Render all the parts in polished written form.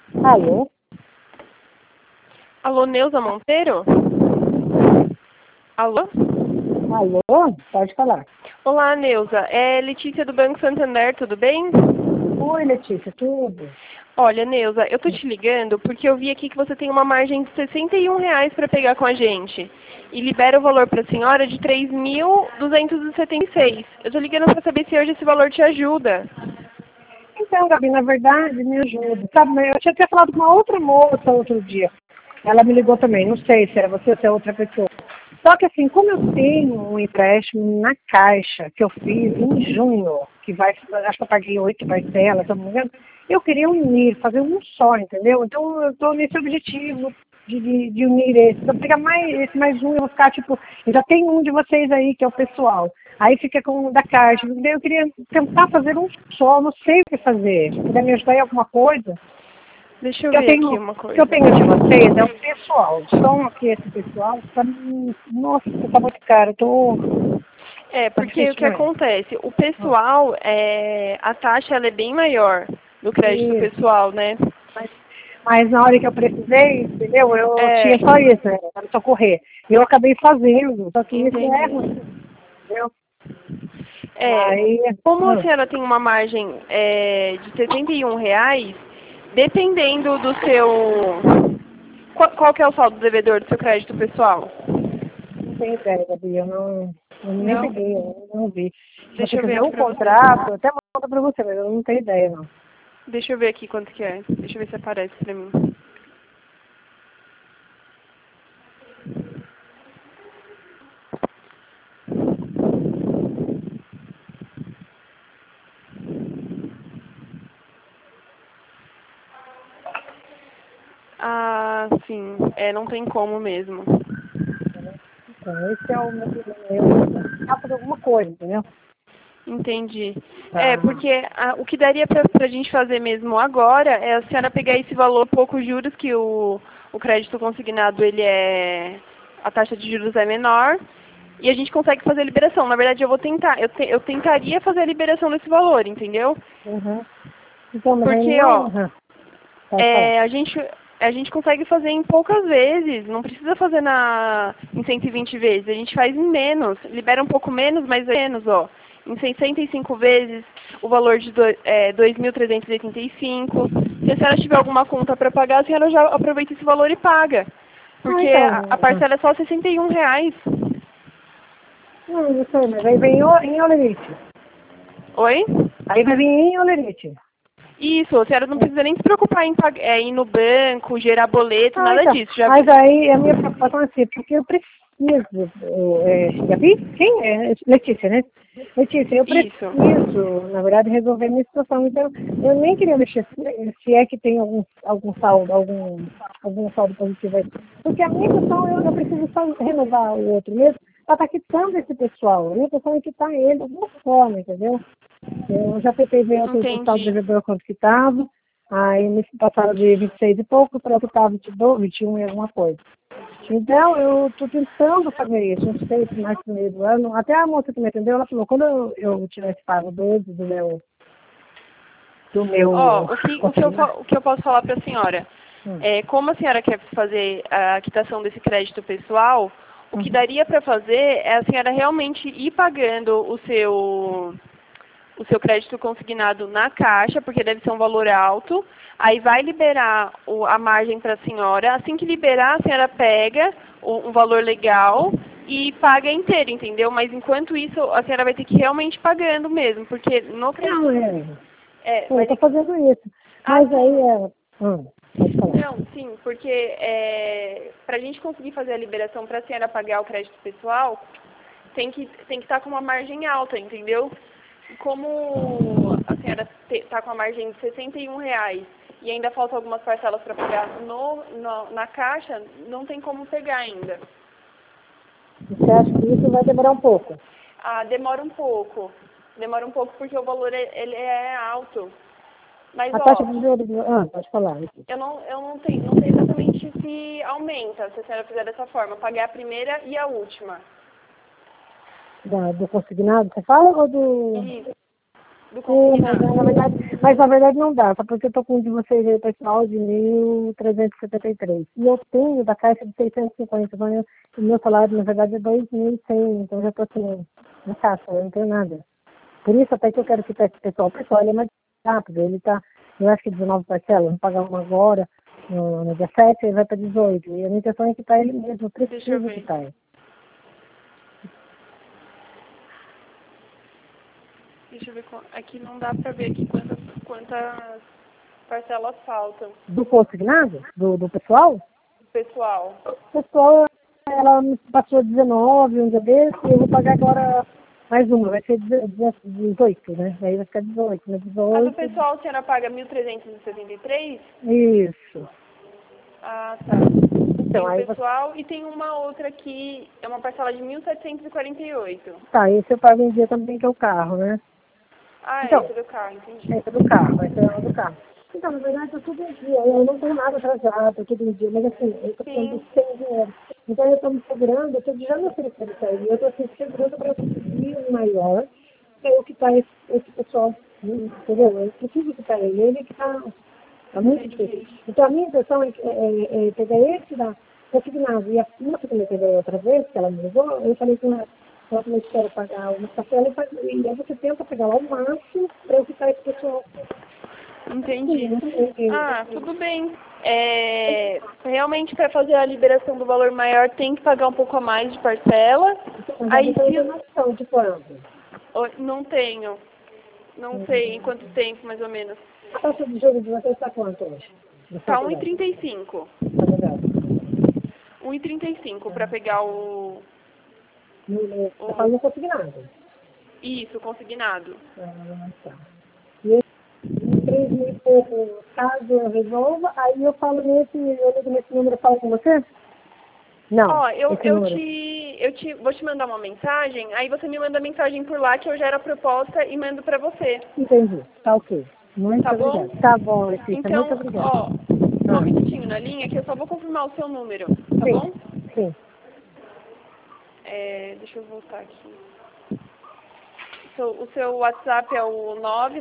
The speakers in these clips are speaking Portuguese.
Alô? Alô, Neuza Monteiro? Alô? Alô? Pode falar. Olá, Neuza. É Letícia do Banco Santander, tudo bem? Oi, Letícia, tudo? Olha, Neuza, eu tô te ligando porque eu vi aqui que você tem uma margem de R$ 61 para pegar com a gente. E libera o valor para a senhora de 3.276. Eu tô ligando para saber se hoje esse valor te ajuda. Então, Gabi, na verdade, me ajuda. Sabe, eu tinha até falado com uma outra moça outro dia. Ela me ligou também, não sei se era você ou se é outra pessoa. Só que assim, como eu tenho um empréstimo na Caixa, que eu fiz em junho, que vai, acho que eu paguei 8 parcelas, se eu não me engano, eu queria unir, fazer um só, entendeu? Então eu estou nesse objetivo de unir esse. Se eu pegar esse mais um, eu vou ficar tipo, eu já tenho um de vocês aí, que é o pessoal. Aí fica com o da Caixa. Entendeu? Eu queria tentar fazer um só, não sei o que fazer. Se puder me ajudar em alguma coisa. Deixa eu Que eu ver aqui tenho, uma que eu coisa. tenho de vocês é o pessoal. Só aqui esse pessoal, tá, nossa, tá muito caro. Tá Porque o difícil que demais. acontece? O pessoal, a taxa ela é bem maior do crédito Isso. pessoal, né? Mas na hora que eu precisei, entendeu? Eu É, tinha só isso, né? Para socorrer. E eu acabei fazendo, só que isso é entendi. ruim, entendeu? É, Aí, como a senhora tem uma margem de R$ 61, dependendo do seu... Qual que é o saldo devedor do seu crédito pessoal? não tenho ideia, Gabi, eu nem Não? peguei, eu não vi. Se você Deixa eu ver quiser aqui o pra você. contrato, eu até mando para você, mas eu não tenho ideia, não. Deixa eu ver aqui quanto que é. Deixa eu ver se aparece pra mim. Ah, sim. Não tem como mesmo. Então, esse é o meu problema. Eu precisava fazer alguma coisa, entendeu? Entendi. Tá. Porque o que daria pra gente fazer mesmo agora é a senhora pegar esse valor poucos juros que o crédito consignado, a taxa de juros é menor, e a gente consegue fazer a liberação. Na verdade, eu vou tentar, eu tentaria fazer a liberação desse valor, entendeu? Uhum. Então, mas aí Porque, não. ó, Uhum. Pode falar. a gente consegue fazer em poucas vezes, não precisa fazer em 120 vezes, a gente faz em menos, libera um pouco menos, mas é menos, ó. Em 65 vezes, o valor de 2.385. Se a senhora tiver alguma conta para pagar, a senhora já aproveita esse valor e paga. Ah, Porque a então. parcela é só R$ 61. Não sei, mas aí vem em Olerite. Oi? Aí vai vir em Olerite. Isso, a senhora não precisa nem se preocupar em ir no banco, gerar boleto, Ah, nada então. disso. Já... Mas aí a minha preocupação é assim, porque eu preciso, Gabi? Quem é? Letícia, né? Letícia, eu Isso. preciso, na verdade, resolver a minha situação. Então, eu nem queria mexer, se é que tem algum saldo, algum saldo positivo aí. Porque a minha questão, eu preciso só renovar o outro mesmo, para estar quitando esse pessoal. A minha questão é quitar ele de alguma forma, entendeu? Eu já tentei ver o saldo Entendi. devedor quanto que estava, aí me passaram de 26 e pouco para que estava 22, 21 e alguma coisa. Então, eu estou tentando fazer isso, não sei se mais no meio do ano. Até a moça que me atendeu, ela falou, quando eu tivesse pago 12 do meu Ó, consignado. o que eu posso falar para a senhora? Hum, Como a senhora quer fazer a quitação desse crédito pessoal, o que hum. daria para fazer é a senhora realmente ir pagando o seu crédito consignado na caixa, porque deve ser um valor alto. Aí vai liberar a margem para a senhora. Assim que liberar, a senhora pega um valor legal e paga inteiro, entendeu? Mas enquanto isso, a senhora vai ter que ir realmente pagando mesmo, porque no crédito... Não, eu vai estou ter que... fazendo isso. Ah, Mas aí, sim. pode falar. Não, sim, porque para a gente conseguir fazer a liberação para a senhora pagar o crédito pessoal, tem que estar com uma margem alta, entendeu? E como a senhora está com a margem de R$ 61 e ainda faltam algumas parcelas para pagar na caixa, não tem como pegar ainda. Você acha que isso vai demorar um pouco? Ah, demora um pouco. Demora um pouco porque o valor ele é alto. Mas, A taxa ó, de juros... pode falar. eu não sei exatamente se aumenta, se a senhora fizer dessa forma, pagar a primeira e a última. Do consignado, você fala ou do... Isso. do Sim, consignado. mas na verdade não dá, só porque eu tô com um de vocês aí, pessoal, de 1.373. E eu tenho da caixa de 650, então o meu salário, na verdade, é 2.100, então eu já tô assim, na caixa, eu não tenho nada. Por isso até que eu quero quitar esse pessoal. O pessoal, ele é mais rápido, ele tá, eu acho que 19 parcelas, vamos pagar uma agora, no dia 7, ele vai para 18. E a minha intenção é quitar ele mesmo, eu Deixa eu preciso ver. quitar ele. Deixa eu ver. Aqui não dá pra ver aqui quantas parcelas faltam. Do consignado? Do pessoal? Pessoal. O pessoal, ela me passou 19 um dia desse, e eu vou pagar agora mais uma, vai ser 18, né? Aí vai ficar 18, né? A do 18. pessoal a senhora paga 1.373? Isso. Ah, tá. Tem Então, o aí você. pessoal e tem uma outra aqui, é uma parcela de 1.748. Tá, esse eu pago em dia também, que é o carro, né? Ah, Então, esse é do carro, entendi. esse é do carro, esse é o do carro. Então, na verdade, tá tudo em dia, eu não tenho nada atrasado, tá tudo em dia, mas assim, eu tô precisando Sim, sem dinheiro. Então, eu tô me segurando, eu tô já me oferecendo isso aí, eu tô assim, segurando para conseguir um maior, que é o que tá esse pessoal, entendeu? Eu preciso que tá ele que tá muito difícil. entendi. Então, a minha intenção é pegar esse da consignado. E a moça que me pegou outra vez, que ela me ligou, eu falei com ela falou que quero pagar uma parcela e aí você tenta pegar lá o máximo para eu ficar esse pessoal. Sim, Entendi. não sei. Ah, tudo bem. Realmente, para fazer a liberação do valor maior, tem que pagar um pouco a mais de parcela. Mas já Aí, não tenho se... informação de quanto. Não tenho. Não sei em quanto tempo, mais ou menos. A taxa de juros de vocês está quanto hoje? De Tá faculdade? 1,35. Faculdade. 1,35 para pegar Está o... falando consignado. Isso, consignado. Ah, tá. E esse 3 mil e pouco, caso eu resolva, aí eu falo eu ligo nesse número e falo com você? Não, Ó, eu, esse eu número. te, eu te, vou te mandar uma mensagem, aí você me manda mensagem por lá que eu gero a proposta e mando pra você, Entendi. Tá ok. Muito tá bom? obrigada. Tá bom, Letícia. Muito Então, obrigada. ó, só um Ah, minutinho na linha que eu só vou confirmar o seu número, tá sim, bom? sim. Deixa eu voltar aqui. O seu WhatsApp é o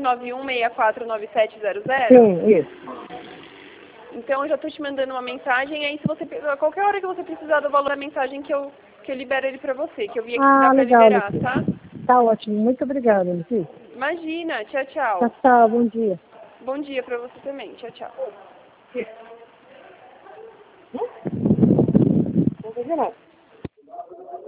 991649700? Sim, isso. Então eu já estou te mandando uma mensagem, aí se você, a qualquer hora que você precisar do valor da mensagem que eu libero ele pra você, que eu vi aqui que dá Ah, pra legal, liberar, Letícia. tá? Tá ótimo. Muito obrigada, Letícia. Imagina, tchau, Tá, tchau. tá. Bom dia. Bom dia pra você também, tchau, tchau. Vou fazer nada.